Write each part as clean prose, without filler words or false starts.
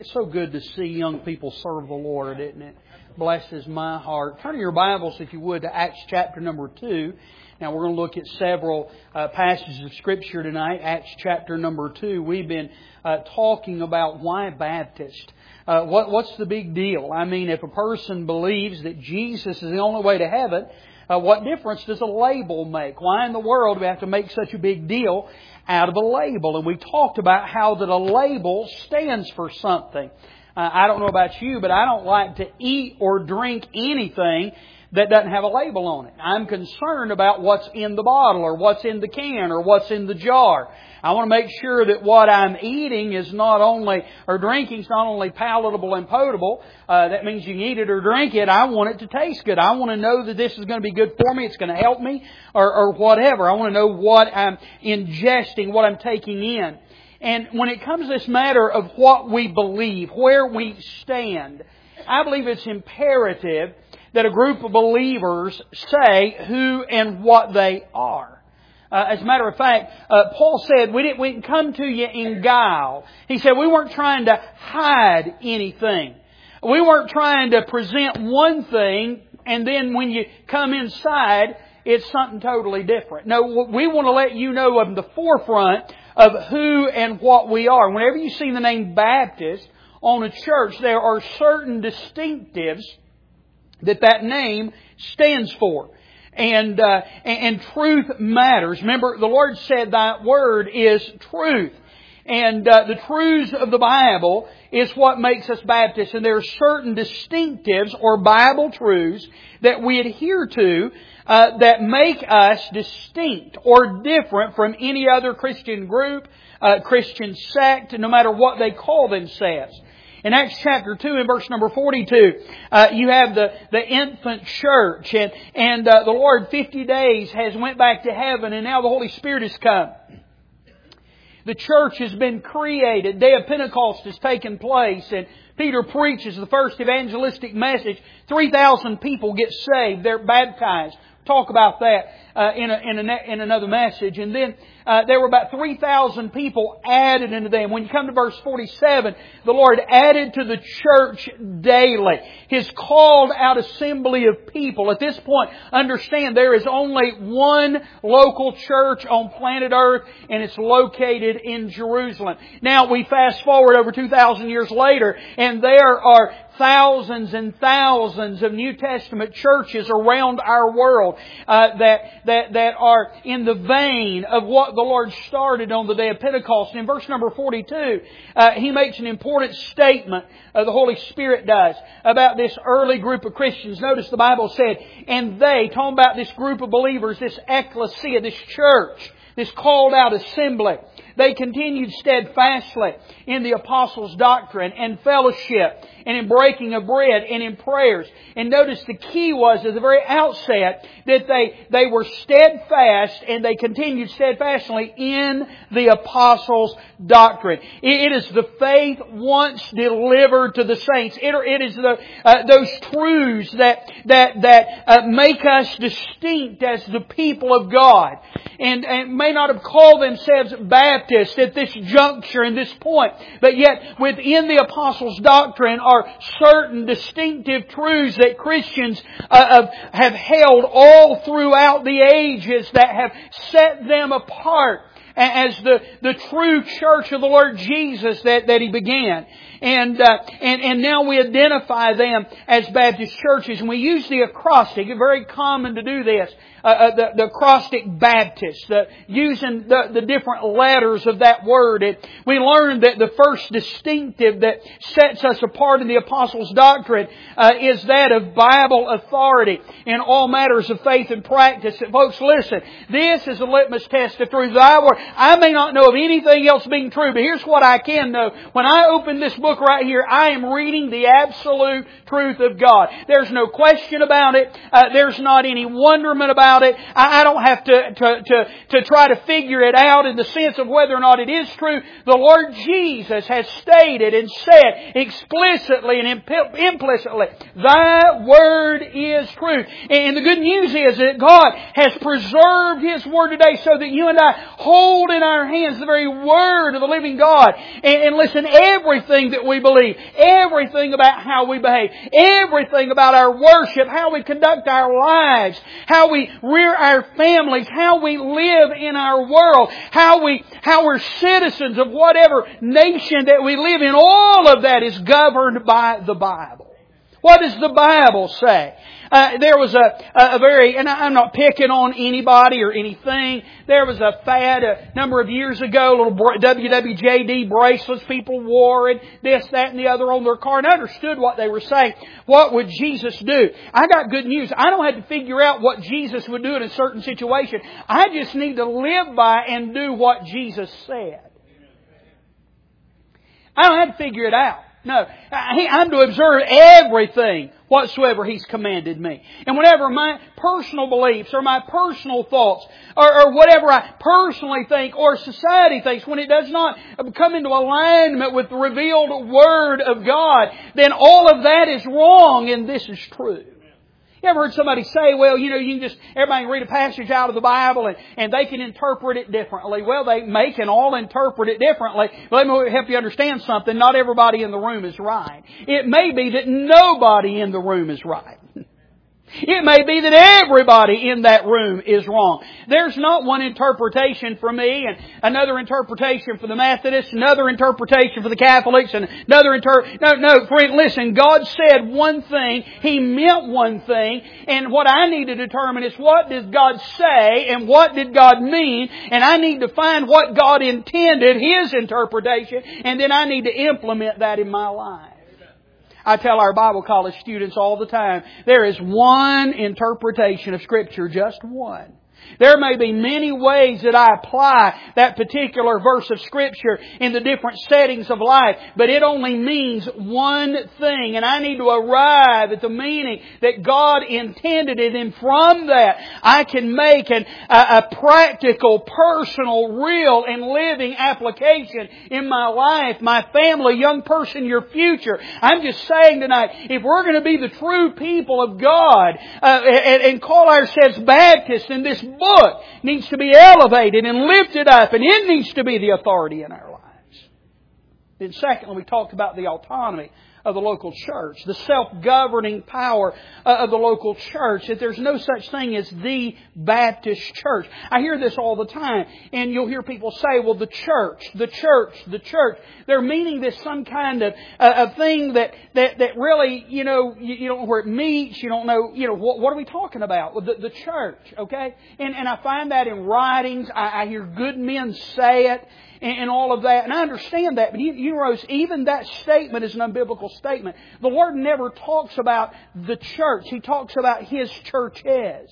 It's so good to see young people serve the Lord, isn't it? Blesses my heart. Turn your Bibles, if you would, to Acts chapter number 2. Now, we're going to look at several passages of Scripture tonight. Acts chapter number 2. We've been talking about why Baptist. What's the big deal? I mean, if a person believes that Jesus is the only way to heaven, what difference does a label make? Why in the world do we have to make such a big deal out of a label? And we talked about how that a label stands for something. I don't know about you, but I don't like to eat or drink anything that doesn't have a label on it. I'm concerned about what's in the bottle or what's in the can or what's in the jar. I want to make sure that what I'm eating is not only, or drinking is not only palatable and potable. That means you can eat it or drink it. I want it to taste good. I want to know that this is going to be good for me. It's going to help me or whatever. I want to know what I'm ingesting, what I'm taking in. And when it comes to this matter of what we believe, where we stand, I believe it's imperative that a group of believers say who and what they are. As a matter of fact, Paul said, we didn't come to you in guile. He said we weren't trying to hide anything. We weren't trying to present one thing and then when you come inside, it's something totally different. No, we want to let you know of the forefront of who and what we are. Whenever you see the name Baptist on a church, there are certain distinctives that name stands for. And truth matters. Remember, the Lord said that word is truth. And the truths of the Bible is what makes us Baptists. And there are certain distinctives or Bible truths that we adhere to that make us distinct or different from any other Christian group, Christian sect, no matter what they call themselves. In Acts chapter 2 and verse number 42, you have the infant church and the Lord 50 days has went back to heaven and now the Holy Spirit has come. The church has been created. Day of Pentecost has taken place and Peter preaches the first evangelistic message. 3,000 people get saved. They're baptized. Talk about that in another message. And then there were about 3,000 people added into them. When you come to verse 47, the Lord added to the church daily His called out assembly of people. At this point, understand there is only one local church on planet Earth, and it's located in Jerusalem. Now we fast forward over 2,000 years later, and there are thousands and thousands of New Testament churches around our world that are in the vein of what the Lord started on the day of Pentecost. And in verse number 42, He makes an important statement, the Holy Spirit does, about this early group of Christians. Notice the Bible said, and they, talking about this group of believers, this ecclesia, this church, this called out assembly, they continued steadfastly in the apostles' doctrine and fellowship and in breaking of bread and in prayers. And notice the key was at the very outset that they were steadfast and they continued steadfastly in the apostles' doctrine. It is the faith once delivered to the saints. It is those truths that make us distinct as the people of God. And may not have called themselves Baptists at this juncture and this point, but yet within the apostles' doctrine are certain distinctive truths that Christians have held all throughout the ages that have set them apart as the true church of the Lord Jesus that He began. And now we identify them as Baptist churches. And we use the acrostic. It's very common to do this. The acrostic Baptist, using the different letters of that word. We learned that the first distinctive that sets us apart in the Apostles' doctrine is that of Bible authority in all matters of faith and practice. And folks, listen, this is a litmus test of truth. I may not know of anything else being true, but here's what I can know. When I open this book right here, I am reading the absolute truth of God. There's no question about it. There's not any wonderment about it. I don't have to try to figure it out in the sense of whether or not it is true. The Lord Jesus has stated and said explicitly and implicitly, Thy Word is truth. And the good news is that God has preserved His Word today so that you and I hold hold in our hands the very Word of the living God. And listen, everything that we believe, everything about how we behave, everything about our worship, how we conduct our lives, how we rear our families, how we live in our world, how we're citizens of whatever nation that we live in, all of that is governed by the Bible. What does the Bible say? There was a very, and I'm not picking on anybody or anything, there was a fad a number of years ago, little WWJD bracelets people wore and this, that and the other on their car, and I understood what they were saying. What would Jesus do? I got good news. I don't have to figure out what Jesus would do in a certain situation. I just need to live by and do what Jesus said. I don't have to figure it out. No, I'm to observe everything whatsoever He's commanded me. And whatever my personal beliefs or my personal thoughts or whatever I personally think or society thinks, when it does not come into alignment with the revealed Word of God, then all of that is wrong and this is true. You ever heard somebody say, well, you can just, everybody can read a passage out of the Bible and they can interpret it differently. Well, they can all interpret it differently. But let me help you understand something. Not everybody in the room is right. It may be that nobody in the room is right. It may be that everybody in that room is wrong. There's not one interpretation for me and another interpretation for the Methodists, another interpretation for the Catholics, and another No, friend, listen, God said one thing, He meant one thing, and what I need to determine is what did God say and what did God mean, and I need to find what God intended, His interpretation, and then I need to implement that in my life. I tell our Bible college students all the time, there is one interpretation of Scripture, just one. There may be many ways that I apply that particular verse of Scripture in the different settings of life, but it only means one thing, and I need to arrive at the meaning that God intended it, and from that I can make a practical, personal, real, and living application in my life, my family, young person, your future. I'm just saying tonight, if we're going to be the true people of God and call ourselves Baptists, in this book needs to be elevated and lifted up, and it needs to be the authority in our lives. Then secondly, we talked about the autonomy of the local church, the self-governing power of the local church, that there's no such thing as the Baptist church. I hear this all the time, and you'll hear people say, well, the church. They're meaning this some kind of a thing that really, you don't know where it meets, you don't know, what are we talking about? Well, the church, okay? And I find that in writings, I hear good men say it, and all of that. And I understand that. But you notice, even that statement is an unbiblical statement. The Lord never talks about the church. He talks about His churches.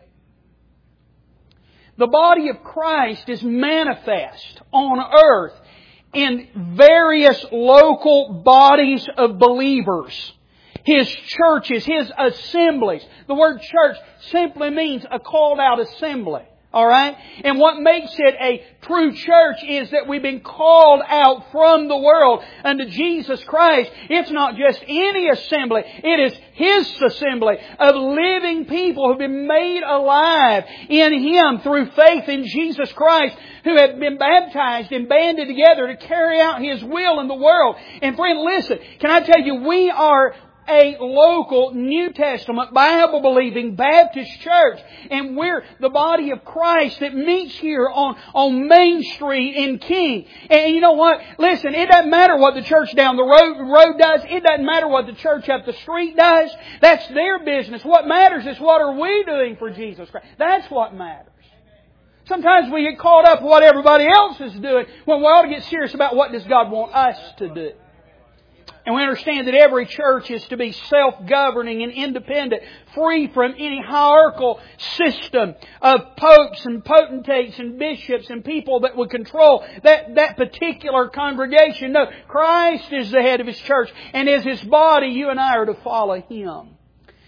The body of Christ is manifest on earth in various local bodies of believers. His churches, His assemblies. The word church simply means a called out assembly. Alright? And what makes it a true church is that we've been called out from the world unto Jesus Christ. It's not just any assembly. It is His assembly of living people who have been made alive in Him through faith in Jesus Christ, who have been baptized and banded together to carry out His will in the world. And friend, listen, can I tell you, we are a local New Testament Bible-believing Baptist church, and we're the body of Christ that meets here on Main Street in King. And you know what? Listen, it doesn't matter what the church down the road does. It doesn't matter what the church up the street does. That's their business. What matters is what are we doing for Jesus Christ. That's what matters. Sometimes we get caught up with what everybody else is doing when we ought to get serious about what does God want us to do. And we understand that every church is to be self-governing and independent, free from any hierarchical system of popes and potentates and bishops and people that would control that particular congregation. No, Christ is the head of His church, and as His body, you and I are to follow Him.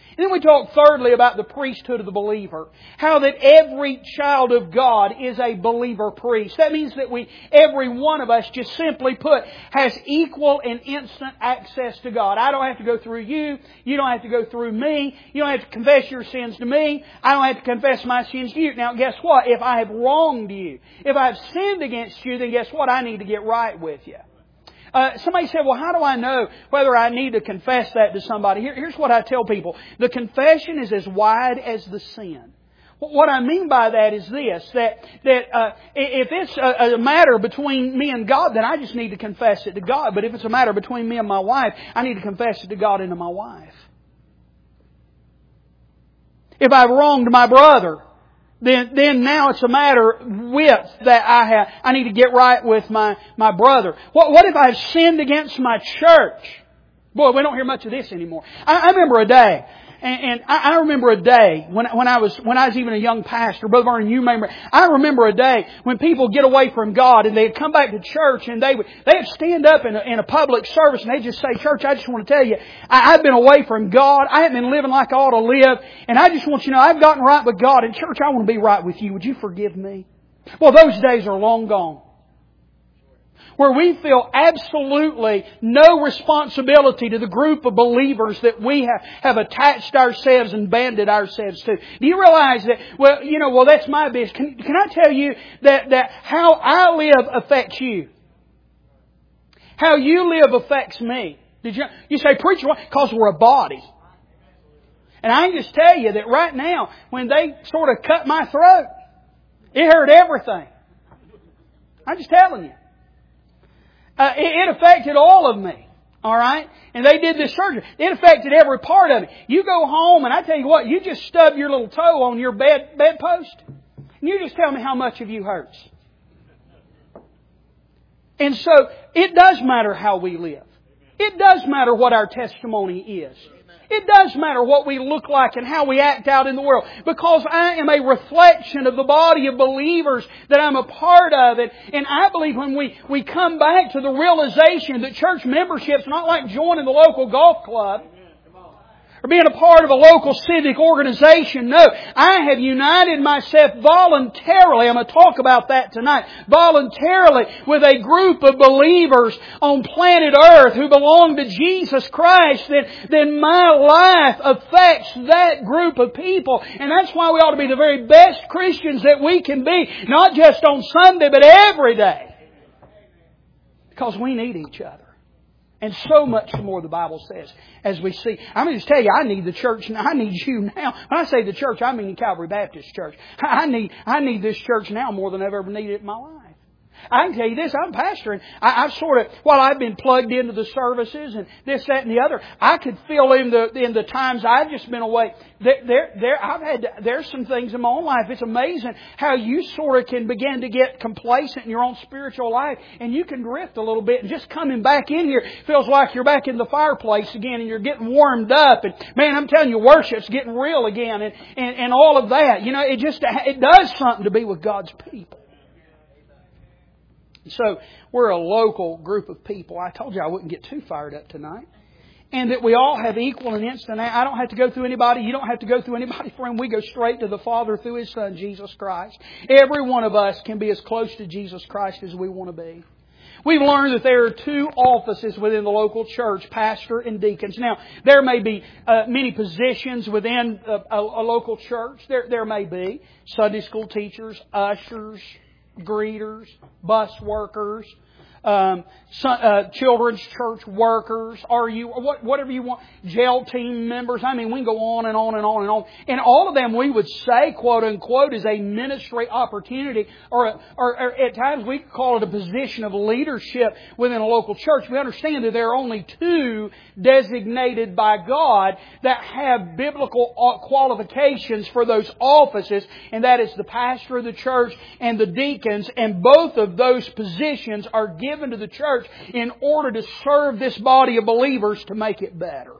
And then we talk thirdly about the priesthood of the believer. How that every child of God is a believer priest. That means that every one of us, just simply put, has equal and instant access to God. I don't have to go through you. You don't have to go through me. You don't have to confess your sins to me. I don't have to confess my sins to you. Now guess what? If I have wronged you, if I have sinned against you, then guess what? I need to get right with you. Somebody said, well, how do I know whether I need to confess that to somebody? Here's what I tell people. The confession is as wide as the sin. What I mean by that is this, that if it's a matter between me and God, then I just need to confess it to God. But if it's a matter between me and my wife, I need to confess it to God and to my wife. If I've wronged my brother, then now it's a matter with that I need to get right with my brother. What if I've sinned against my church? Boy, we don't hear much of this anymore. I remember a day, and I remember a day when I was even a young pastor. Brother Vernon, you remember? I remember a day when people get away from God and they'd come back to church and they'd stand up in a public service and they'd just say, "Church, I just want to tell you, I've been away from God. I haven't been living like I ought to live, and I just want you to know I've gotten right with God. And church, I want to be right with you. Would you forgive me?" Well, those days are long gone. Where we feel absolutely no responsibility to the group of believers that we have attached ourselves and banded ourselves to. Do you realize that, well, that's my business. Can I tell you that how I live affects you? How you live affects me. You say, "Preacher, why?" Because we're a body. And I can just tell you that right now, when they sort of cut my throat, it hurt everything. I'm just telling you. It affected all of me. All right? And they did this surgery. It affected every part of it. You go home and I tell you what, you just stub your little toe on your bedpost and you just tell me how much of you hurts. And so it does matter how we live. It does matter what our testimony is. It does matter what we look like and how we act out in the world. Because I am a reflection of the body of believers that I'm a part of it. And I believe when we come back to the realization that church membership's not like joining the local golf club or being a part of a local civic organization. No, I have united myself voluntarily. I'm going to talk about that tonight. Voluntarily with a group of believers on planet Earth who belong to Jesus Christ. Then my life affects that group of people. And that's why we ought to be the very best Christians that we can be. Not just on Sunday, but every day. Because we need each other. And so much more the Bible says, as we see. I'm going to just tell you, I need the church and I need you now. When I say the church, I mean Calvary Baptist Church. I need this church now more than I've ever needed it in my life. I can tell you this, I'm pastoring. I've sort of, while I've been plugged into the services and this, that, and the other, I could feel in the times I've just been away. There's some things in my own life. It's amazing how you sort of can begin to get complacent in your own spiritual life, and you can drift a little bit. And just coming back in here feels like you're back in the fireplace again, and you're getting warmed up. And man, I'm telling you, worship's getting real again, and all of that. You know, it does something to be with God's people. So we're a local group of people. I told you I wouldn't get too fired up tonight. And that we all have equal and instant. I don't have to go through anybody. You don't have to go through anybody, friend. We go straight to the Father through His Son, Jesus Christ. Every one of us can be as close to Jesus Christ as we want to be. We've learned that there are two offices within the local church, pastor and deacons. Now, there may be many positions within a local church. There may be Sunday school teachers, ushers, greeters, bus workers, children's church workers, whatever you want, jail team members. I mean, we can go on and on and on and on. And all of them, we would say, quote unquote, is a ministry opportunity, or at times we call it a position of leadership within a local church. We understand that there are only two designated by God that have biblical qualifications for those offices, and that is the pastor of the church and the deacons. And both of those positions are given to the church in order to serve this body of believers to make it better.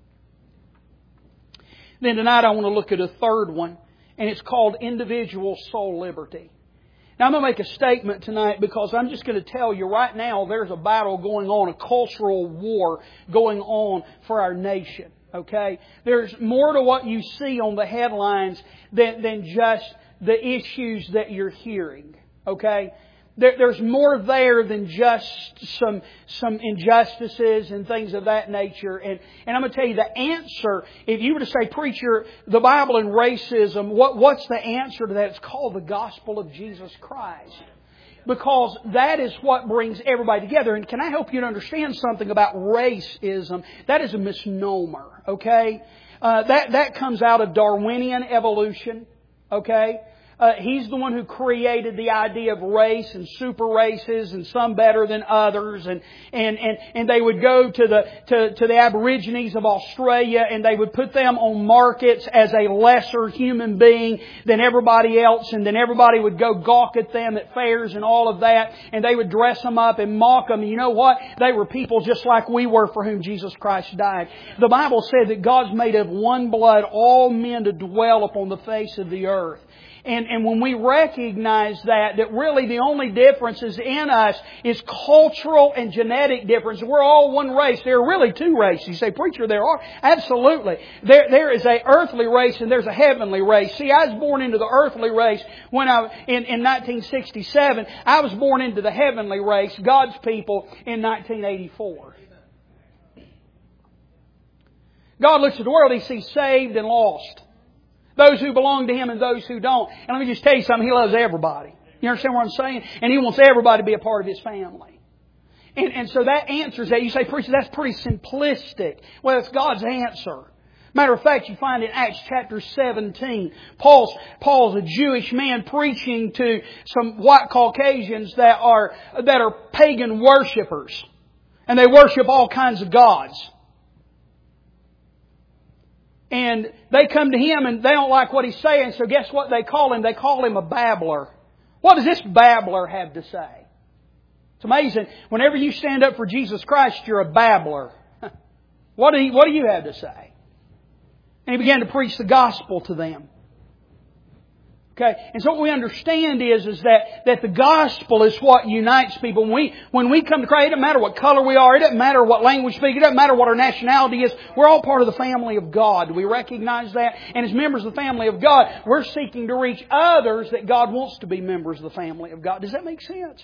Then tonight I want to look at a third one, and it's called individual soul liberty. Now I'm going to make a statement tonight because I'm just going to tell you right now there's a battle going on, a cultural war going on for our nation. Okay? There's more to what you see on the headlines than just the issues that you're hearing. Okay? There's more there than just some injustices and things of that nature. And I'm going to tell you the answer, if you were to say, preacher, the Bible and racism, what's the answer to that? It's called the gospel of Jesus Christ. Because that is what brings everybody together. And can I help you to understand something about racism? That is a misnomer, okay? That comes out of Darwinian evolution, okay? He's the one who created the idea of race and super races and some better than others. And they would go to the Aborigines of Australia and they would put them on markets as a lesser human being than everybody else. And then everybody would go gawk at them at fairs and all of that. And they would dress them up and mock them. And you know what? They were people just like we were for whom Jesus Christ died. The Bible said that God's made of one blood all men to dwell upon the face of the earth. And when we recognize that really the only differences in us is cultural and genetic difference. We're all one race. There are really two races. You say, preacher, there are? Absolutely. There is a earthly race and there's a heavenly race. See, I was born into the earthly race when in 1967. I was born into the heavenly race, God's people, in 1984. God looks at the world, He sees saved and lost. Those who belong to Him and those who don't. And let me just tell you something. He loves everybody. You understand what I'm saying? And He wants everybody to be a part of His family. And so that answers that. You say, preacher, that's pretty simplistic. Well, it's God's answer. Matter of fact, you find in Acts chapter 17, Paul's a Jewish man preaching to some white Caucasians that are pagan worshipers. And they worship all kinds of gods. And they come to him and they don't like what he's saying. So guess what they call him? They call him a babbler. What does this babbler have to say? It's amazing. Whenever you stand up for Jesus Christ, you're a babbler. What do you have to say? And he began to preach the gospel to them. Okay, and so what we understand is that the gospel is what unites people. When we come to Christ, it doesn't matter what color we are, it doesn't matter what language we speak, it doesn't matter what our nationality is. We're all part of the family of God. Do we recognize that? And as members of the family of God, we're seeking to reach others that God wants to be members of the family of God. Does that make sense?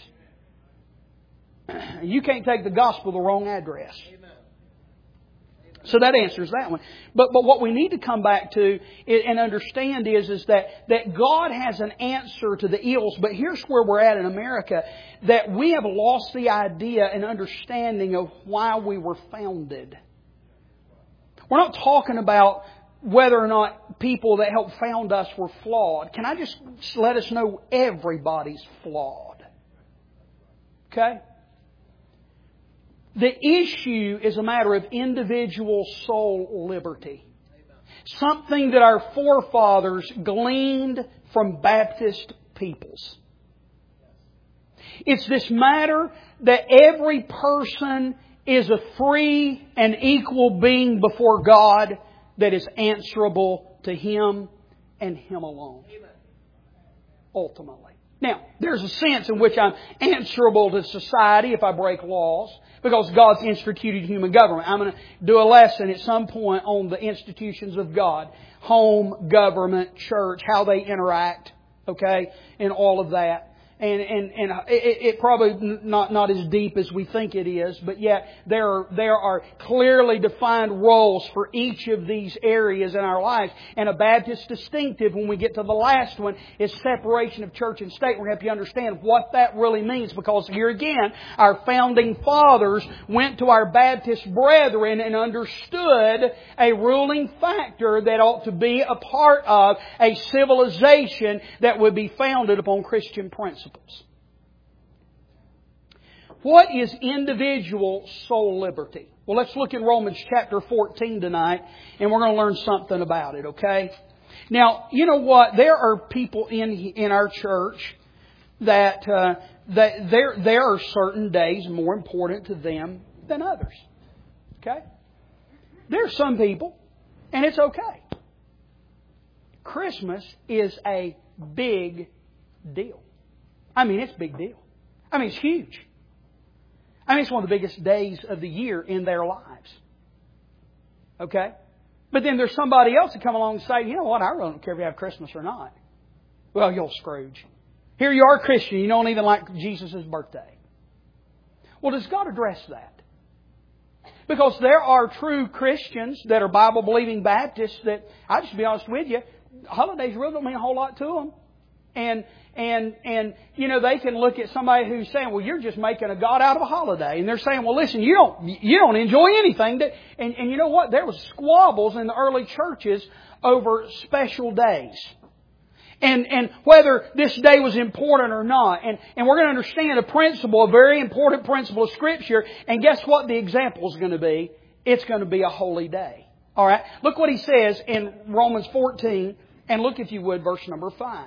You can't take the gospel to the wrong address. So that answers that one. But what we need to come back to and understand is that God has an answer to the ills. But here's where we're at in America. That we have lost the idea and understanding of why we were founded. We're not talking about whether or not people that helped found us were flawed. Can I just let us know everybody's flawed? Okay? The issue is a matter of individual soul liberty. Something that our forefathers gleaned from Baptist peoples. It's this matter that every person is a free and equal being before God that is answerable to Him and Him alone. Ultimately. Now, there's a sense in which I'm answerable to society if I break laws, because God's instituted human government. I'm going to do a lesson at some point on the institutions of God. Home, government, church, how they interact, okay, and all of that. And it probably not as deep as we think it is, but yet there are clearly defined roles for each of these areas in our lives. And a Baptist distinctive, when we get to the last one, is separation of church and state. We're going to help you understand what that really means, because here again, our founding fathers went to our Baptist brethren and understood a ruling factor that ought to be a part of a civilization that would be founded upon Christian principles. What is individual soul liberty? Well, let's look at Romans chapter 14 tonight, and we're going to learn something about it, okay? Now, you know what? There are people in our church that there are certain days more important to them than others, okay? There are some people, and it's okay. Christmas is a big deal. I mean, it's a big deal. I mean, it's huge. I mean, it's one of the biggest days of the year in their lives. Okay? But then there's somebody else that come along and say, you know what, I really don't care if you have Christmas or not. Well, you'll Scrooge. Here you are, a Christian. You don't even like Jesus' birthday. Well, does God address that? Because there are true Christians that are Bible-believing Baptists that, I'll just be honest with you, holidays really don't mean a whole lot to them. And you know, they can look at somebody who's saying, well, you're just making a God out of a holiday. And they're saying, well, listen, you don't enjoy anything. And you know what? There was squabbles in the early churches over special days. And whether this day was important or not. And we're going to understand a principle, a very important principle of Scripture. And guess what the example is going to be? It's going to be a holy day. All right? Look what he says in Romans 14. And look, if you would, verse number 5.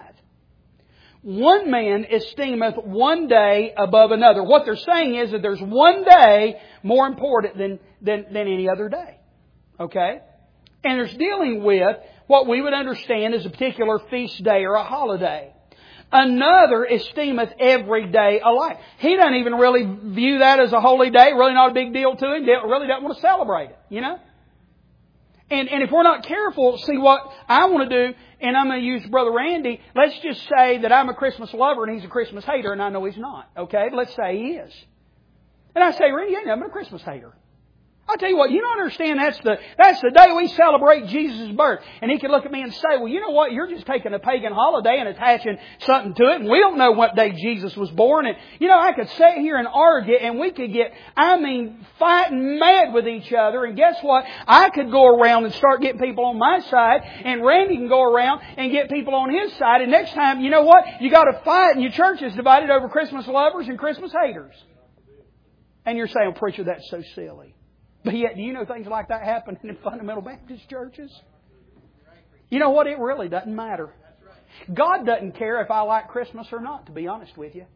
One man esteemeth one day above another. What they're saying is that there's one day more important than any other day. Okay? And there's dealing with what we would understand as a particular feast day or a holiday. Another esteemeth every day alike. He doesn't even really view that as a holy day. Really not a big deal to him. Really doesn't want to celebrate it. You know? And if we're not careful, see what I want to do, and I'm going to use Brother Randy, let's just say that I'm a Christmas lover and he's a Christmas hater, and I know he's not. Okay? Let's say he is. And I say, Randy, I'm a Christmas hater. I'll tell you what, you don't understand that's the day we celebrate Jesus' birth. And he could look at me and say, well, you know what, you're just taking a pagan holiday and attaching something to it, and we don't know what day Jesus was born. And, you know, I could sit here and argue, and we could get, fighting mad with each other. And guess what? I could go around and start getting people on my side, and Randy can go around and get people on his side. And next time, you know what? You got to fight, and your church is divided over Christmas lovers and Christmas haters. And you're saying, preacher, that's so silly. But yet, do you know things like that happen in fundamental Baptist churches? You know what? It really doesn't matter. God doesn't care if I like Christmas or not, to be honest with you.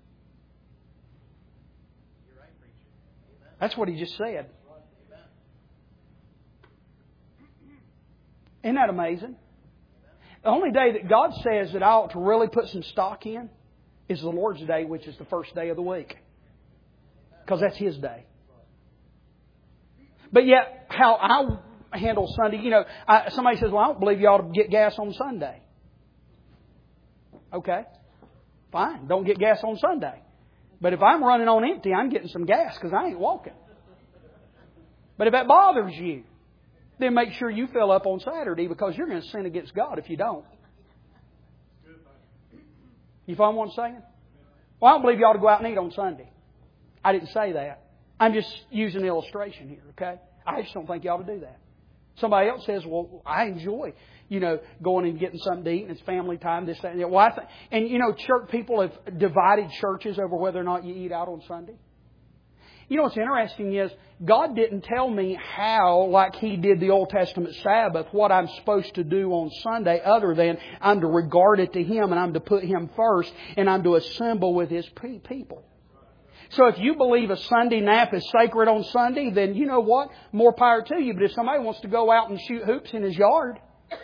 That's what He just said. Isn't that amazing? The only day that God says that I ought to really put some stock in is the Lord's Day, which is the first day of the week. Because that's His day. But yet, how I handle Sunday, you know, somebody says, well, I don't believe you ought to get gas on Sunday. Okay, fine, don't get gas on Sunday. But if I'm running on empty, I'm getting some gas because I ain't walking. But if that bothers you, then make sure you fill up on Saturday because you're going to sin against God if you don't. You follow what I'm saying? Well, I don't believe you ought to go out and eat on Sunday. I didn't say that. I'm just using an illustration here, okay? I just don't think you ought to do that. Somebody else says, well, I enjoy, you know, going and getting something to eat and it's family time, this, that, and that. Well, and, you know, church people have divided churches over whether or not you eat out on Sunday. You know what's interesting is God didn't tell me how, like He did the Old Testament Sabbath, what I'm supposed to do on Sunday other than I'm to regard it to Him and I'm to put Him first and I'm to assemble with His people. So if you believe a Sunday nap is sacred on Sunday, then you know what? More power to you. But if somebody wants to go out and shoot hoops in his yard,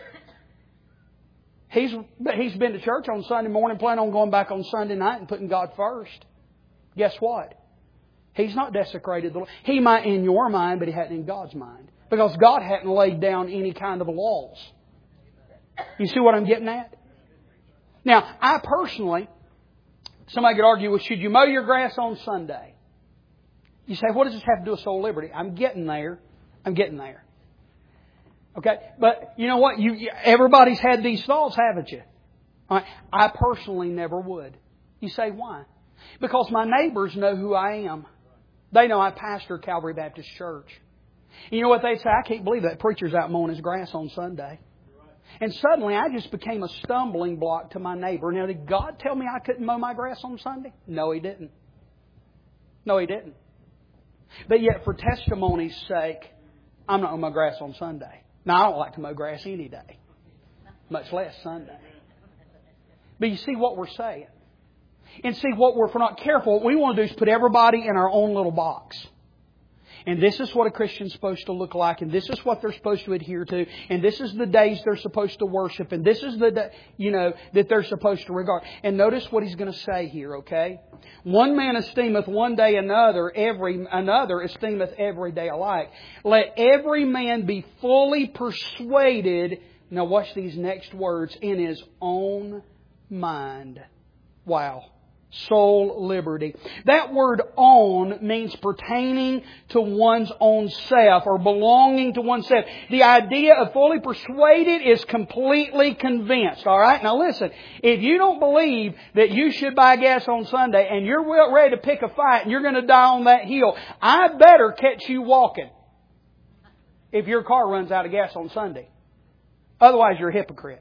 he's been to church on Sunday morning, planning on going back on Sunday night and putting God first. Guess what? He's not desecrated the Lord. He might in your mind, but He hadn't in God's mind. Because God hadn't laid down any kind of laws. You see what I'm getting at? Now, I personally... Somebody could argue, well, should you mow your grass on Sunday? You say, what does this have to do with soul liberty? I'm getting there. Okay? But you know what? Everybody's had these thoughts, haven't you? All right. I personally never would. You say, why? Because my neighbors know who I am. They know I pastor Calvary Baptist Church. You know what they say? I can't believe that preacher's out mowing his grass on Sunday. And suddenly I just became a stumbling block to my neighbor. Now, did God tell me I couldn't mow my grass on Sunday? No, He didn't. But yet, for testimony's sake, I'm not going to mow grass on Sunday. Now, I don't like to mow grass any day, much less Sunday. But you see what we're saying. And see, if we're not careful, what we want to do is put everybody in our own little box. And this is what a Christian's supposed to look like. And this is what they're supposed to adhere to. And this is the days they're supposed to worship. And this is the day, that they're supposed to regard. And notice what he's going to say here, okay? One man esteemeth one day another esteemeth every day alike. Let every man be fully persuaded. Now watch these next words. In his own mind. Wow. Soul liberty. That word own means pertaining to one's own self or belonging to oneself. The idea of fully persuaded is completely convinced. Alright? Now listen, if you don't believe that you should buy gas on Sunday and you're ready to pick a fight and you're going to die on that hill, I better catch you walking if your car runs out of gas on Sunday. Otherwise you're a hypocrite.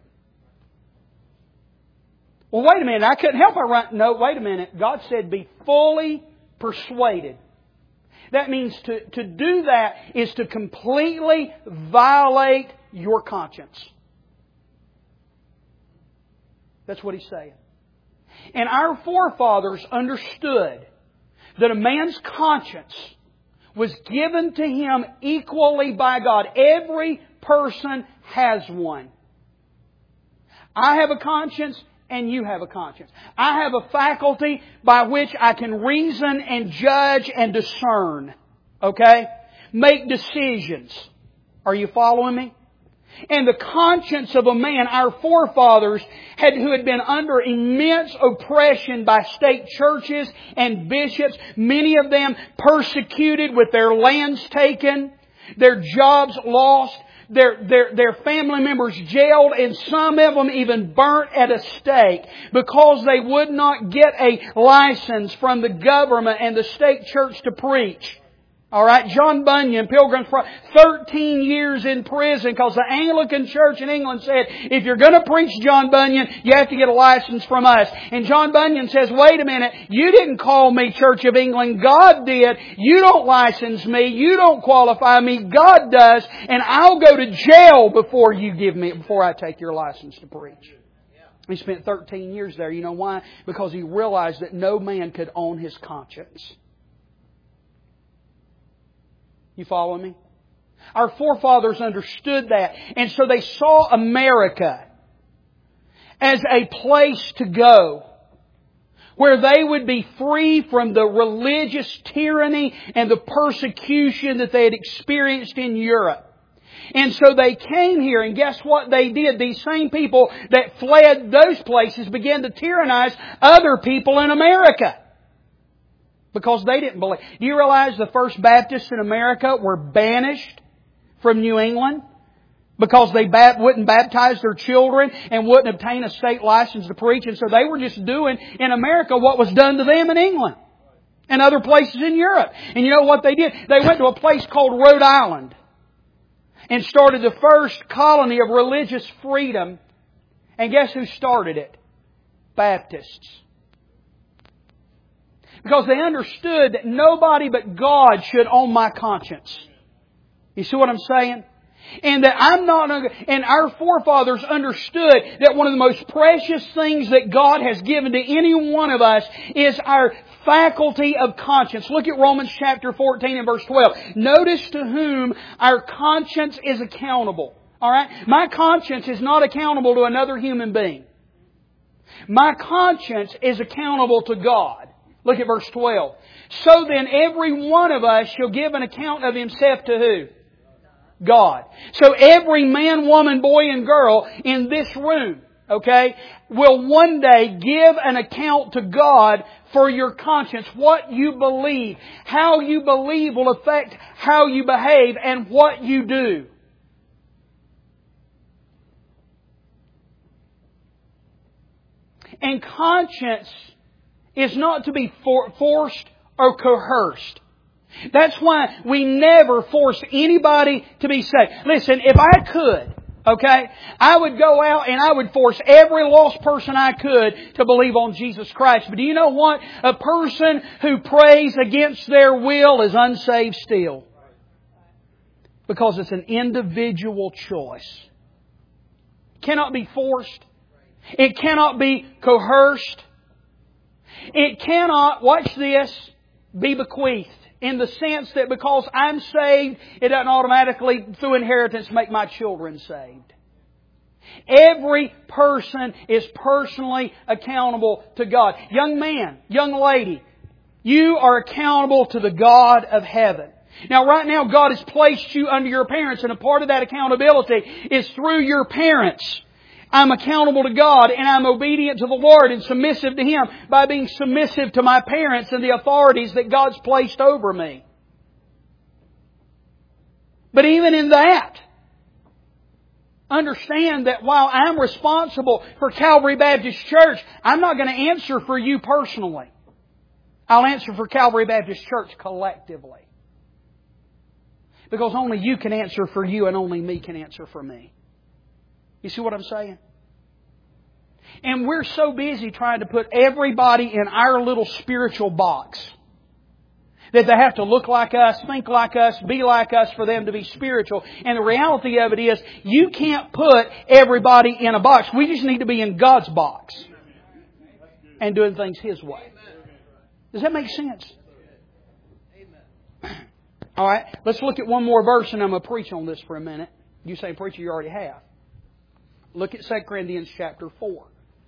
Well, wait a minute, I couldn't help but run. No, wait a minute. God said be fully persuaded. That means to do that is to completely violate your conscience. That's what He's saying. And our forefathers understood that a man's conscience was given to him equally by God. Every person has one. I have a conscience. And you have a conscience. I have a faculty by which I can reason and judge and discern. Okay? Make decisions. Are you following me? And the conscience of a man, our forefathers, who had been under immense oppression by state churches and bishops, many of them persecuted with their lands taken, their jobs lost, their family members jailed, and some of them even burnt at a stake because they would not get a license from the government and the state church to preach. Alright, John Bunyan, Pilgrim's Progress, 13 years in prison because the Anglican Church in England said, if you're going to preach John Bunyan, you have to get a license from us. And John Bunyan says, wait a minute, you didn't call me Church of England, God did. You don't license me, you don't qualify me, God does, and I'll go to jail before I take your license to preach. He spent 13 years there. You know why? Because he realized that no man could own his conscience. You follow me? Our forefathers understood that. And so they saw America as a place to go where they would be free from the religious tyranny and the persecution that they had experienced in Europe. And so they came here, and guess what they did? These same people that fled those places began to tyrannize other people in America. Because they didn't believe. Do you realize the first Baptists in America were banished from New England? Because they wouldn't baptize their children and wouldn't obtain a state license to preach. And so they were just doing in America what was done to them in England and other places in Europe. And you know what they did? They went to a place called Rhode Island and started the first colony of religious freedom. And guess who started it? Baptists. Because they understood that nobody but God should own my conscience. You see what I'm saying? And that and our forefathers understood that one of the most precious things that God has given to any one of us is our faculty of conscience. Look at Romans chapter 14 and verse 12. Notice to whom our conscience is accountable. Alright? My conscience is not accountable to another human being. My conscience is accountable to God. Look at verse 12. So then every one of us shall give an account of himself to who? God. So every man, woman, boy and girl in this room, okay, will one day give an account to God for your conscience. What you believe. How you believe will affect how you behave and what you do. And conscience is not to be forced or coerced. That's why we never force anybody to be saved. Listen, if I could, okay, I would go out and I would force every lost person I could to believe on Jesus Christ. But do you know what? A person who prays against their will is unsaved still. Because it's an individual choice. It cannot be forced. It cannot be coerced. It cannot, watch this, be bequeathed. in the sense that because I'm saved, it doesn't automatically, through inheritance, make my children saved. Every person is personally accountable to God. Young man, young lady, you are accountable to the God of heaven. Now, right now, God has placed you under your parents, and a part of that accountability is through your parents. I'm accountable to God, and I'm obedient to the Lord and submissive to Him by being submissive to my parents and the authorities that God's placed over me. But even in that, understand that while I'm responsible for Calvary Baptist Church, I'm not going to answer for you personally. I'll answer for Calvary Baptist Church collectively. Because only you can answer for you and only me can answer for me. You see what I'm saying? And we're so busy trying to put everybody in our little spiritual box that they have to look like us, think like us, be like us for them to be spiritual. And the reality of it is, you can't put everybody in a box. We just need to be in God's box and doing things His way. Does that make sense? All right, let's look at one more verse and I'm going to preach on this for a minute. You say, preacher, you already have. Look at 2 Corinthians chapter 4.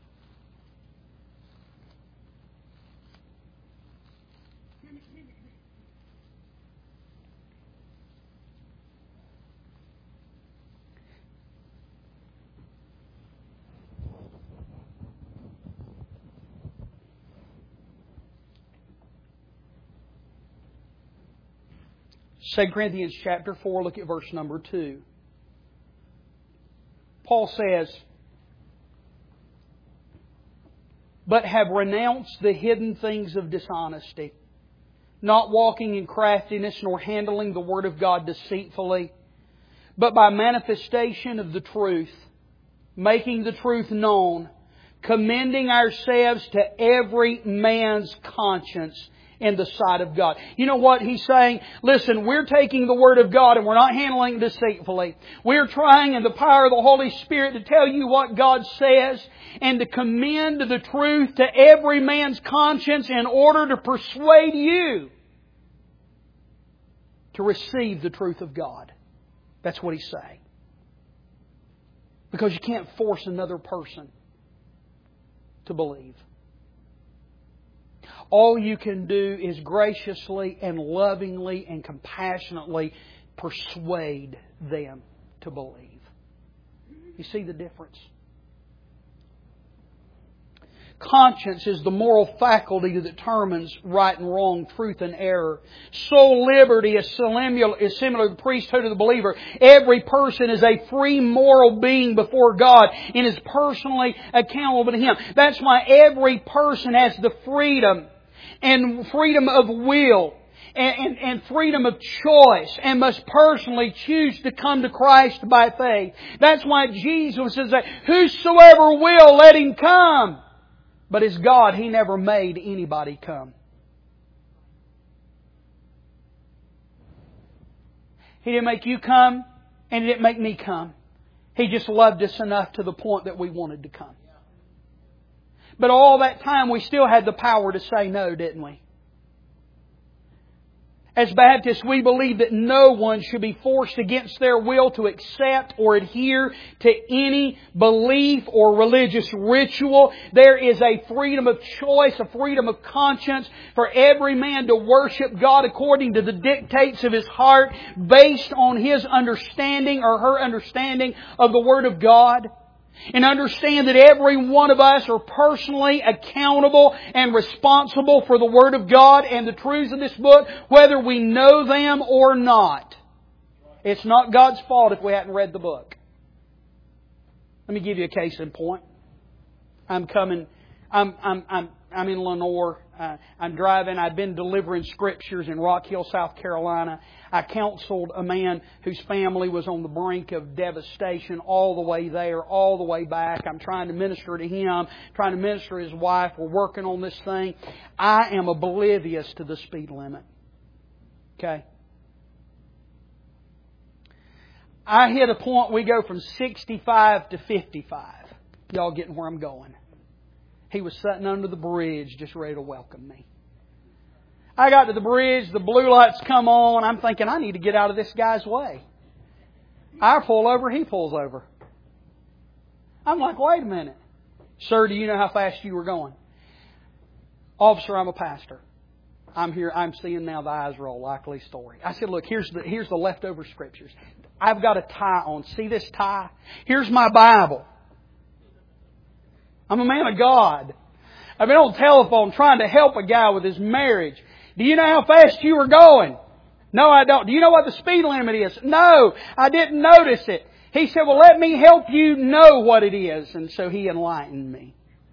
Second Corinthians chapter 4, look at verse number 2. Paul says, but have renounced the hidden things of dishonesty, not walking in craftiness, nor handling the Word of God deceitfully, but by manifestation of the truth, making the truth known, commending ourselves to every man's conscience in the sight of God. You know what he's saying? Listen, we're taking the Word of God and we're not handling it deceitfully. We're trying in the power of the Holy Spirit to tell you what God says and to commend the truth to every man's conscience in order to persuade you to receive the truth of God. That's what he's saying. Because you can't force another person to believe. All you can do is graciously and lovingly and compassionately persuade them to believe. You see the difference? Conscience is the moral faculty that determines right and wrong, truth and error. Soul liberty is similar to the priesthood of the believer. Every person is a free moral being before God and is personally accountable to Him. That's why every person has the freedom and freedom of will and freedom of choice and must personally choose to come to Christ by faith. That's why Jesus says that whosoever will, let him come. But as God, He never made anybody come. He didn't make you come and He didn't make me come. He just loved us enough to the point that we wanted to come. But all that time we still had the power to say no, didn't we? As Baptists, we believe that no one should be forced against their will to accept or adhere to any belief or religious ritual. There is a freedom of choice, a freedom of conscience for every man to worship God according to the dictates of his heart, based on his understanding or her understanding of the Word of God. And understand that every one of us are personally accountable and responsible for the Word of God and the truths of this book, whether we know them or not. It's not God's fault if we hadn't read the book. Let me give you a case in point. I'm in Lenore. I'm driving. I'd been delivering scriptures in Rock Hill, South Carolina. I counseled a man whose family was on the brink of devastation all the way there, all the way back. I'm trying to minister to him, trying to minister to his wife. We're working on this thing. I am oblivious to the speed limit. Okay? I hit a point we go from 65 to 55. Y'all getting where I'm going? He was sitting under the bridge just ready to welcome me. I got to the bridge, the blue lights come on. I'm thinking, I need to get out of this guy's way. I pull over, he pulls over. I'm like, wait a minute. Sir, do you know how fast you were going? Officer, I'm a pastor. I'm here. I'm seeing now the eyes roll. Likely story. I said, look, here's the leftover scriptures. I've got a tie on. See this tie? Here's my Bible. I'm a man of God. I've been on the telephone trying to help a guy with his marriage. Do you know how fast you were going? No, I don't. Do you know what the speed limit is? No, I didn't notice it. He said, well, let me help you know what it is. And so he enlightened me.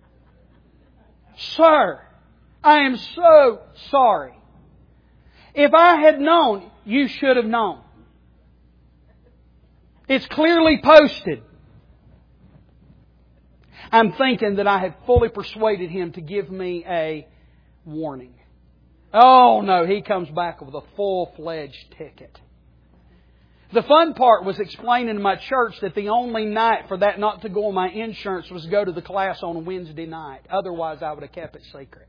Sir, I am so sorry. If I had known, you should have known. It's clearly posted. I'm thinking that I had fully persuaded him to give me a warning. Oh no, he comes back with a full-fledged ticket. The fun part was explaining to my church that the only night for that not to go on my insurance was to go to the class on a Wednesday night. Otherwise, I would have kept it secret.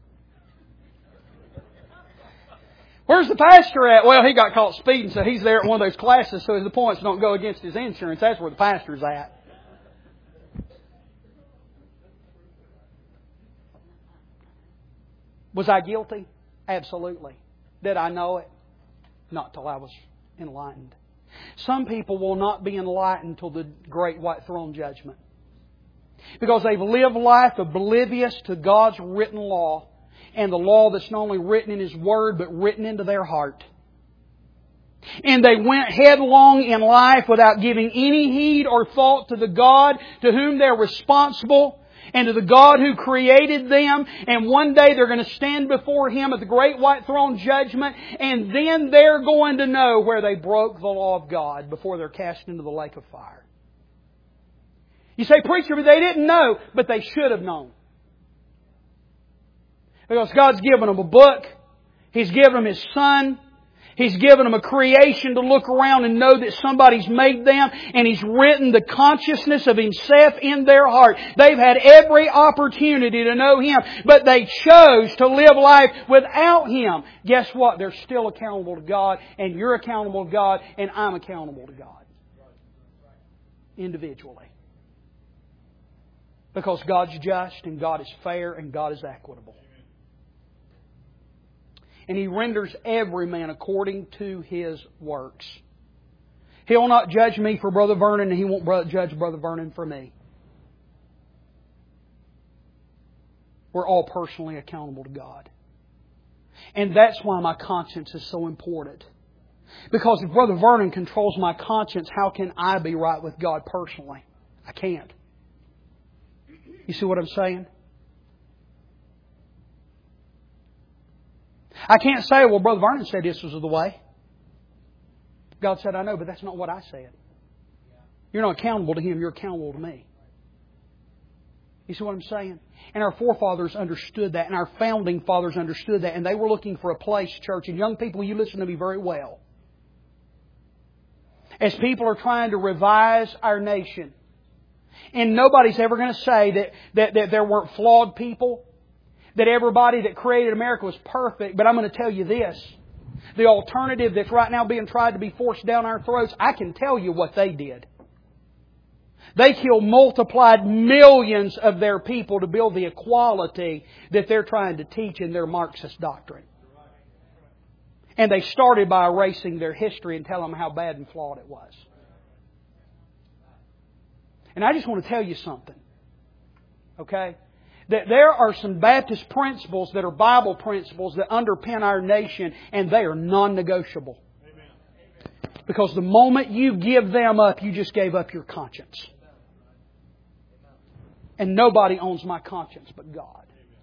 Where's the pastor at? Well, he got caught speeding, so he's there at one of those classes, so the points don't go against his insurance. That's where the pastor's at. Was I guilty? Absolutely. Did I know it? Not till I was enlightened. Some people will not be enlightened till the great white throne judgment. Because they've lived life oblivious to God's written law, and the law that's not only written in His Word, but written into their heart. And they went headlong in life without giving any heed or thought to the God to whom they're responsible, and to the God who created them. And one day they're going to stand before Him at the great white throne judgment, and then they're going to know where they broke the law of God before they're cast into the lake of fire. You say, preacher, but they didn't know, but they should have known. Because God's given them a book. He's given them His Son. He's given them a creation to look around and know that somebody's made them. And He's written the consciousness of Himself in their heart. They've had every opportunity to know Him, but they chose to live life without Him. Guess what? They're still accountable to God, and you're accountable to God, and I'm accountable to God. Individually. Because God's just, and God is fair, and God is equitable. And He renders every man according to his works. He'll not judge me for Brother Vernon, and He won't judge Brother Vernon for me. We're all personally accountable to God. And that's why my conscience is so important. Because if Brother Vernon controls my conscience, how can I be right with God personally? I can't. You see what I'm saying? I can't say, well, Brother Vernon said this was the way. God said, I know, but that's not what I said. You're not accountable to Him, you're accountable to me. You see what I'm saying? And our forefathers understood that, and our founding fathers understood that, and they were looking for a place, church. And young people, you listen to me very well. As people are trying to revise our nation, and nobody's ever going to say that there weren't flawed people, that everybody that created America was perfect. But I'm going to tell you this. The alternative that's right now being tried to be forced down our throats, I can tell you what they did. They killed multiplied millions of their people to build the equality that they're trying to teach in their Marxist doctrine. And they started by erasing their history and telling them how bad and flawed it was. And I just want to tell you something. Okay? That there are some Baptist principles that are Bible principles that underpin our nation, and they are non-negotiable. Because the moment you give them up, you just gave up your conscience. And nobody owns my conscience but God.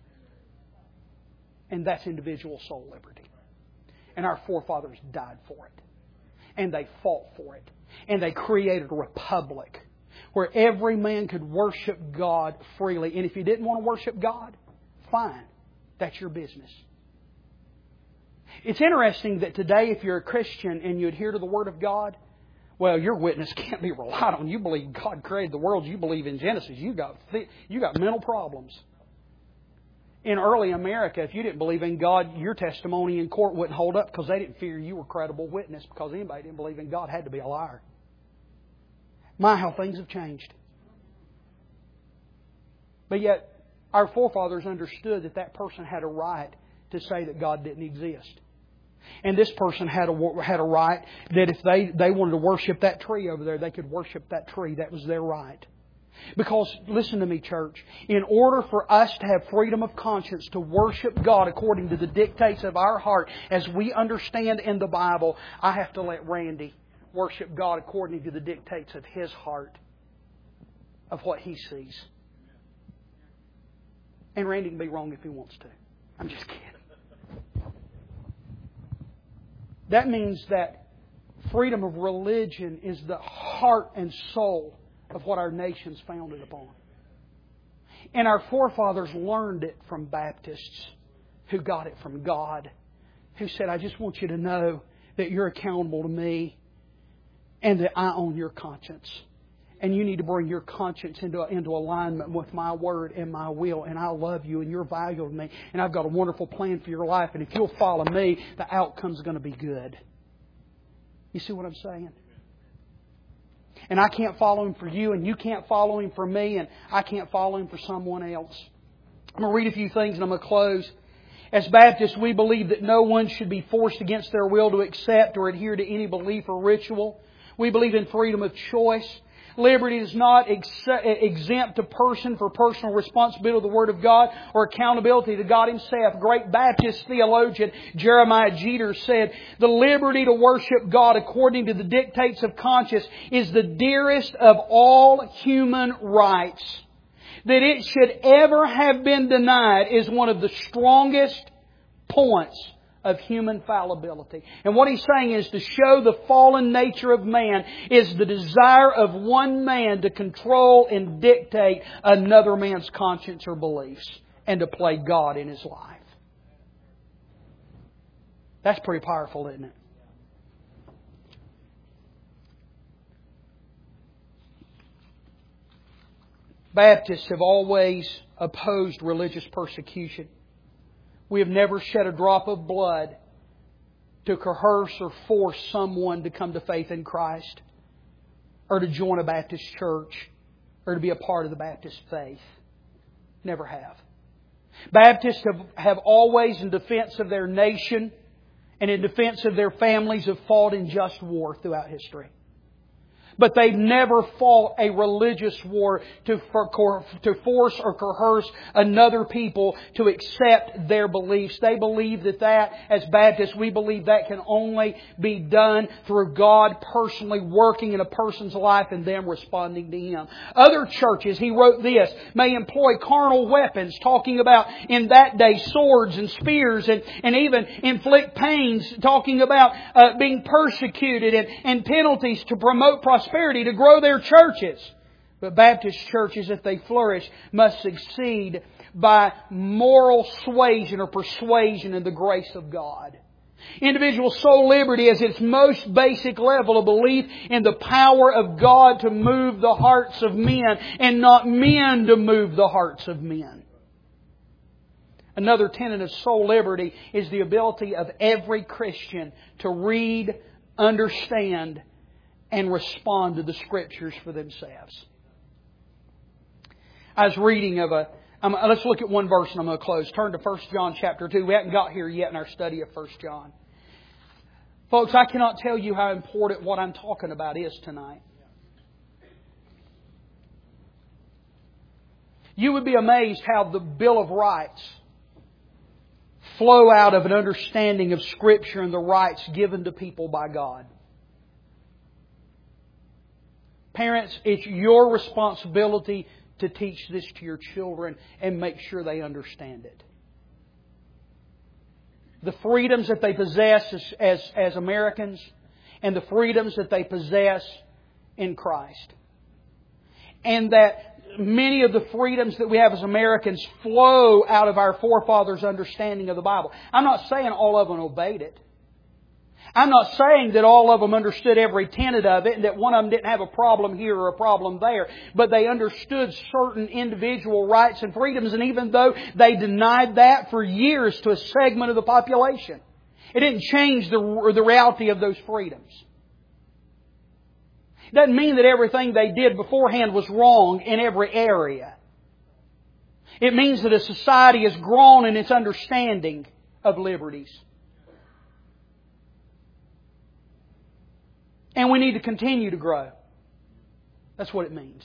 And that's individual soul liberty. And our forefathers died for it. And they fought for it. And they created a republic where every man could worship God freely. And if you didn't want to worship God, fine. That's your business. It's interesting that today, if you're a Christian and you adhere to the Word of God, well, your witness can't be relied on. You believe God created the world. You believe in Genesis. You got mental problems. In early America, if you didn't believe in God, your testimony in court wouldn't hold up because they didn't fear you were a credible witness, because anybody who didn't believe in God had to be a liar. My, how things have changed. But yet, our forefathers understood that that person had a right to say that God didn't exist. And this person had a right that if they wanted to worship that tree over there, they could worship that tree. That was their right. Because, listen to me, church, in order for us to have freedom of conscience to worship God according to the dictates of our heart as we understand in the Bible, I have to let Randy worship God according to the dictates of his heart, of what he sees. And Randy can be wrong if he wants to. I'm just kidding. That means that freedom of religion is the heart and soul of what our nation's founded upon. And our forefathers learned it from Baptists who got it from God, who said, I just want you to know that you're accountable to me and that I own your conscience. And you need to bring your conscience into alignment with my word and my will. And I love you and you're valuable to me. And I've got a wonderful plan for your life. And if you'll follow me, the outcome's going to be good. You see what I'm saying? And I can't follow Him for you, and you can't follow Him for me, and I can't follow Him for someone else. I'm going to read a few things and I'm going to close. As Baptists, we believe that no one should be forced against their will to accept or adhere to any belief or ritual. We believe in freedom of choice. Liberty does not exempt a person for personal responsibility to the Word of God or accountability to God Himself. Great Baptist theologian Jeremiah Jeter said, the liberty to worship God according to the dictates of conscience is the dearest of all human rights. That it should ever have been denied is one of the strongest points of human fallibility. And what he's saying is to show the fallen nature of man is the desire of one man to control and dictate another man's conscience or beliefs and to play God in his life. That's pretty powerful, isn't it? Baptists have always opposed religious persecution. We have never shed a drop of blood to coerce or force someone to come to faith in Christ or to join a Baptist church or to be a part of the Baptist faith. Never have. Baptists have always, in defense of their nation and in defense of their families, have fought in just war throughout history. But they've never fought a religious war to force or coerce another people to accept their beliefs. They believe that as Baptists, we believe that can only be done through God personally working in a person's life and them responding to Him. Other churches, he wrote this, may employ carnal weapons, talking about in that day swords and spears and even inflict pains, talking about being persecuted and penalties to promote prosperity, to grow their churches. But Baptist churches, if they flourish, must succeed by moral suasion or persuasion in the grace of God. Individual soul liberty is its most basic level of belief in the power of God to move the hearts of men and not men to move the hearts of men. Another tenet of soul liberty is the ability of every Christian to read, understand, and respond to the Scriptures for themselves. I was reading let's look at one verse and I'm going to close. Turn to 1 John chapter 2. We haven't got here yet in our study of 1 John. Folks, I cannot tell you how important what I'm talking about is tonight. You would be amazed how the Bill of Rights flow out of an understanding of Scripture and the rights given to people by God. Parents, it's your responsibility to teach this to your children and make sure they understand it. The freedoms that they possess as Americans and the freedoms that they possess in Christ. And that many of the freedoms that we have as Americans flow out of our forefathers' understanding of the Bible. I'm not saying all of them obeyed it. I'm not saying that all of them understood every tenet of it and that one of them didn't have a problem here or a problem there. But they understood certain individual rights and freedoms, and even though they denied that for years to a segment of the population, it didn't change the reality of those freedoms. It doesn't mean that everything they did beforehand was wrong in every area. It means that a society has grown in its understanding of liberties. And we need to continue to grow. That's what it means.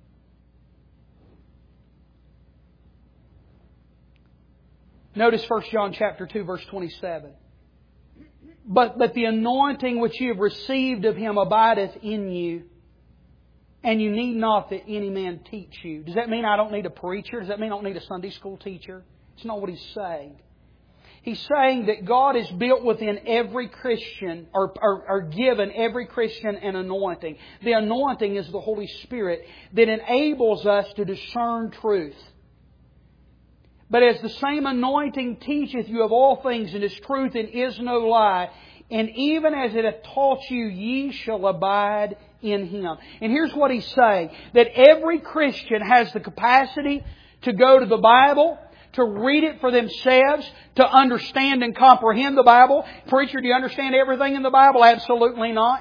Notice 1 John chapter 2, verse 27. But the anointing which you have received of Him abideth in you, and you need not that any man teach you. Does that mean I don't need a preacher? Does that mean I don't need a Sunday school teacher? It's not what He's saying. He's saying that God has built within every Christian, or given every Christian an anointing. The anointing is the Holy Spirit that enables us to discern truth. But as the same anointing teacheth you of all things, and is truth and is no lie, and even as it hath taught you, ye shall abide in Him. And here's what He's saying, that every Christian has the capacity to go to the Bible, to read it for themselves, to understand and comprehend the Bible. Preacher, do you understand everything in the Bible? Absolutely not.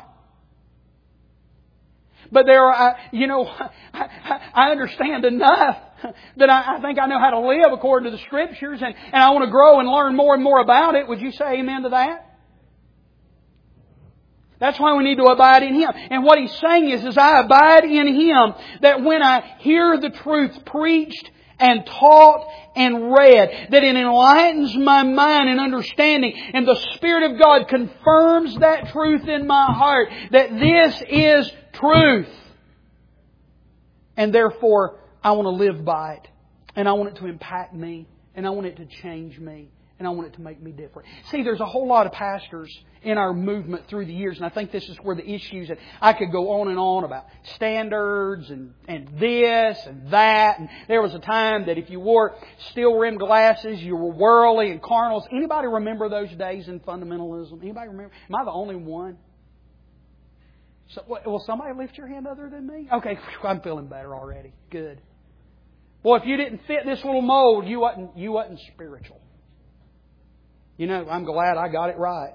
But there are, I understand enough that I think I know how to live according to the Scriptures, and I want to grow and learn more and more about it. Would you say amen to that? That's why we need to abide in Him. And what He's saying is I abide in Him, that when I hear the truth preached and taught and read, that it enlightens my mind and understanding, and the Spirit of God confirms that truth in my heart, that this is truth. And therefore, I want to live by it. And I want it to impact me. And I want it to change me. And I want it to make me different. See, there's a whole lot of pastors in our movement through the years, and I think this is where the issues, and I could go on and on about standards and this and that. And there was a time that if you wore steel rimmed glasses, you were worldly and carnal. Does anybody remember those days in fundamentalism? Anybody remember? Am I the only one? So, will somebody lift your hand other than me? Okay, I'm feeling better already. Good. Well, if you didn't fit this little mold, you wasn't spiritual. I'm glad I got it right.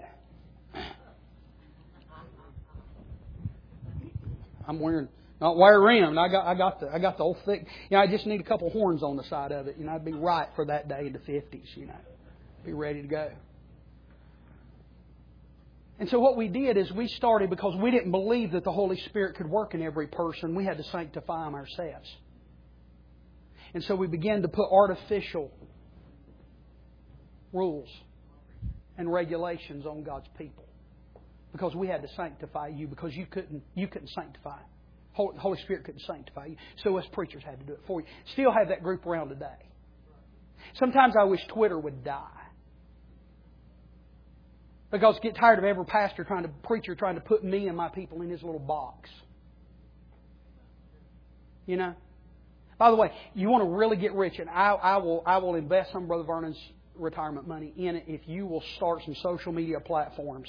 I'm not wire rimmed. I got the old thick. I just need a couple horns on the side of it. I'd be right for that day in the 50s. Be ready to go. And so what we did is we started, because we didn't believe that the Holy Spirit could work in every person, we had to sanctify them ourselves. And so we began to put artificial rules and regulations on God's people, because we had to sanctify you, because you couldn't sanctify. Holy Spirit couldn't sanctify you. So us preachers had to do it for you. Still have that group around today. Sometimes I wish Twitter would die, because I get tired of every preacher trying to put me and my people in his little box. By the way, you want to really get rich, and I will invest some of Brother Vernon's retirement money in it if you will start some social media platforms.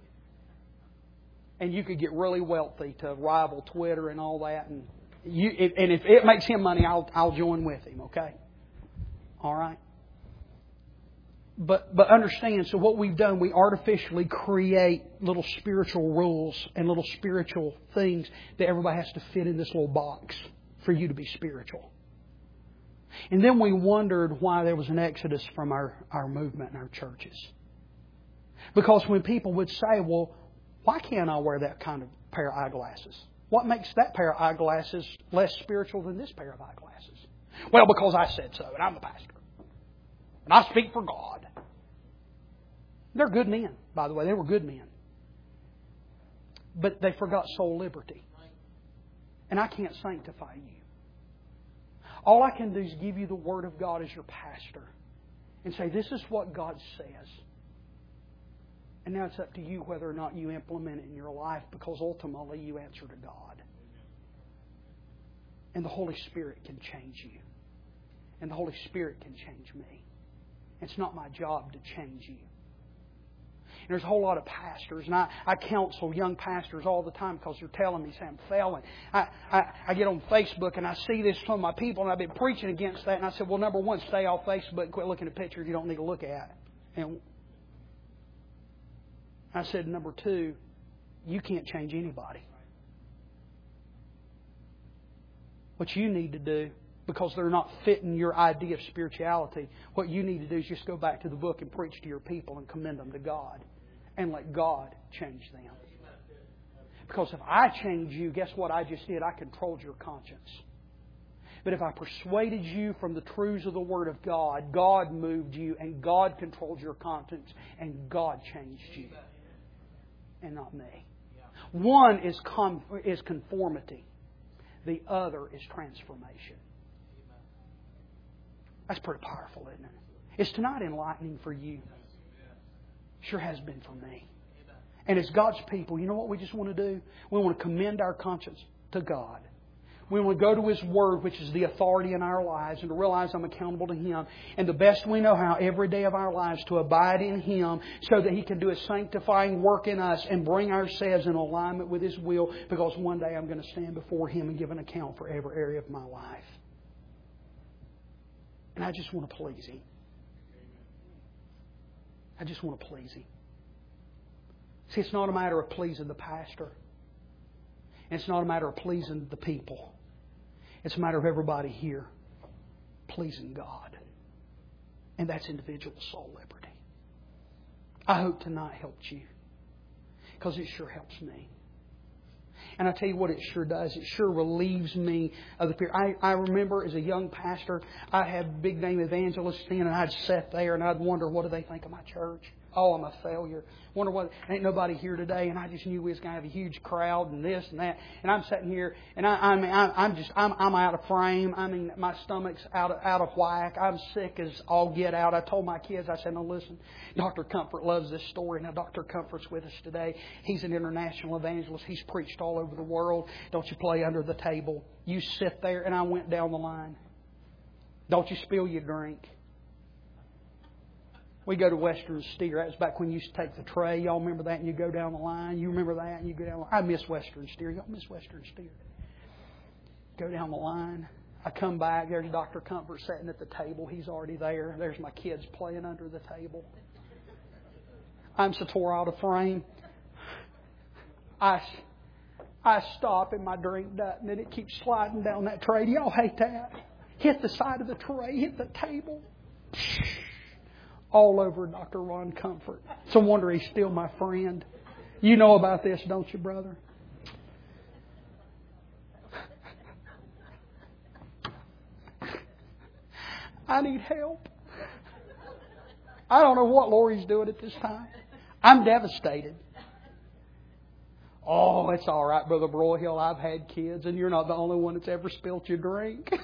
And you could get really wealthy to rival Twitter and all that. And if it makes him money, I'll join with him, okay? All right? But understand, so what we've done, we artificially create little spiritual rules and little spiritual things that everybody has to fit in this little box for you to be spiritual. And then we wondered why there was an exodus from our movement and our churches. Because when people would say, well, why can't I wear that kind of pair of eyeglasses? What makes that pair of eyeglasses less spiritual than this pair of eyeglasses? Well, because I said so, and I'm a pastor. And I speak for God. They're good men, by the way. They were good men. But they forgot soul liberty. And I can't sanctify you. All I can do is give you the Word of God as your pastor and say, this is what God says. And now it's up to you whether or not you implement it in your life, because ultimately you answer to God. And the Holy Spirit can change you. And the Holy Spirit can change me. It's not my job to change you. And there's a whole lot of pastors, and I counsel young pastors all the time because they're telling me, say, I'm failing. I get on Facebook and I see this from my people, and I've been preaching against that. And I said, well, number one, stay off Facebook and quit looking at pictures you don't need to look at. And I said, number two, you can't change anybody. What you need to do, because they're not fitting your idea of spirituality, what you need to do is just go back to the book and preach to your people and commend them to God. And let God change them. Because if I change you, guess what I just did? I controlled your conscience. But if I persuaded you from the truths of the Word of God, God moved you and God controlled your conscience and God changed you. And not me. One is conformity. The other is transformation. That's pretty powerful, isn't it? Is tonight enlightening for you? Sure has been for me. And as God's people, you know what we just want to do? We want to commend our conscience to God. We want to go to His Word, which is the authority in our lives, and to realize I'm accountable to Him. And the best we know how every day of our lives to abide in Him so that He can do a sanctifying work in us and bring ourselves in alignment with His will, because one day I'm going to stand before Him and give an account for every area of my life. And I just want to please Him. I just want to please Him. See, it's not a matter of pleasing the pastor. It's not a matter of pleasing the people. It's a matter of everybody here pleasing God. And that's individual soul liberty. I hope tonight helped you. Because it sure helps me. And I tell you what it sure does. It sure relieves me of the fear. I remember as a young pastor, I had big name evangelists in, and I'd sit there and I'd wonder, what do they think of my church? Oh, I'm a failure. Wonder what, ain't nobody here today, and I just knew we was going to have a huge crowd and this and that. And I'm sitting here, and I'm out of frame. I mean, my stomach's out of whack. I'm sick as all get out. I told my kids, I said, no, listen, Dr. Comfort loves this story. Now, Dr. Comfort's with us today. He's an international evangelist. He's preached all over the world. Don't you play under the table. You sit there, and I went down the line. Don't you spill your drink. We go to Western Steer. That was back when you used to take the tray. Y'all remember that? And you go down the line. You remember that? And you go down the line. I miss Western Steer. Y'all miss Western Steer. Go down the line. I come back. There's Dr. Comfort sitting at the table. He's already there. There's my kids playing under the table. I'm so tore out of frame. I stop and my drink doesn't, and it keeps sliding down that tray. Do y'all hate that? Hit the side of the tray. Hit the table. All over Dr. Ron Comfort. It's a wonder he's still my friend. You know about this, don't you, brother? I need help. I don't know what Lori's doing at this time. I'm devastated. Oh, it's all right, Brother Broyhill. I've had kids, and you're not the only one that's ever spilt your drink.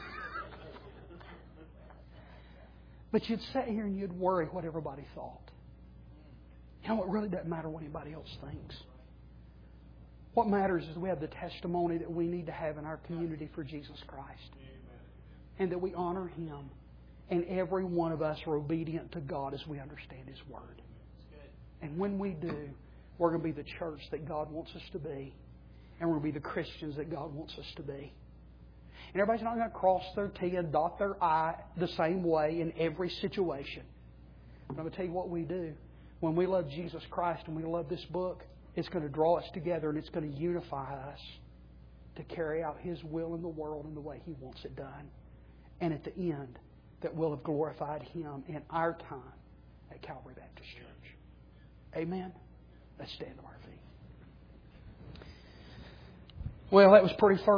But you'd sit here and you'd worry what everybody thought. You know, it really doesn't matter what anybody else thinks. What matters is we have the testimony that we need to have in our community for Jesus Christ. And that we honor Him. And every one of us are obedient to God as we understand His Word. And when we do, we're going to be the church that God wants us to be. And we're going to be the Christians that God wants us to be. And everybody's not going to cross their T and dot their I the same way in every situation. But I'm going to tell you what we do. When we love Jesus Christ and we love this book, it's going to draw us together and it's going to unify us to carry out His will in the world in the way He wants it done. And at the end, that we'll have glorified Him in our time at Calvary Baptist Church. Amen? Let's stand to our feet. Well, that was pretty firm.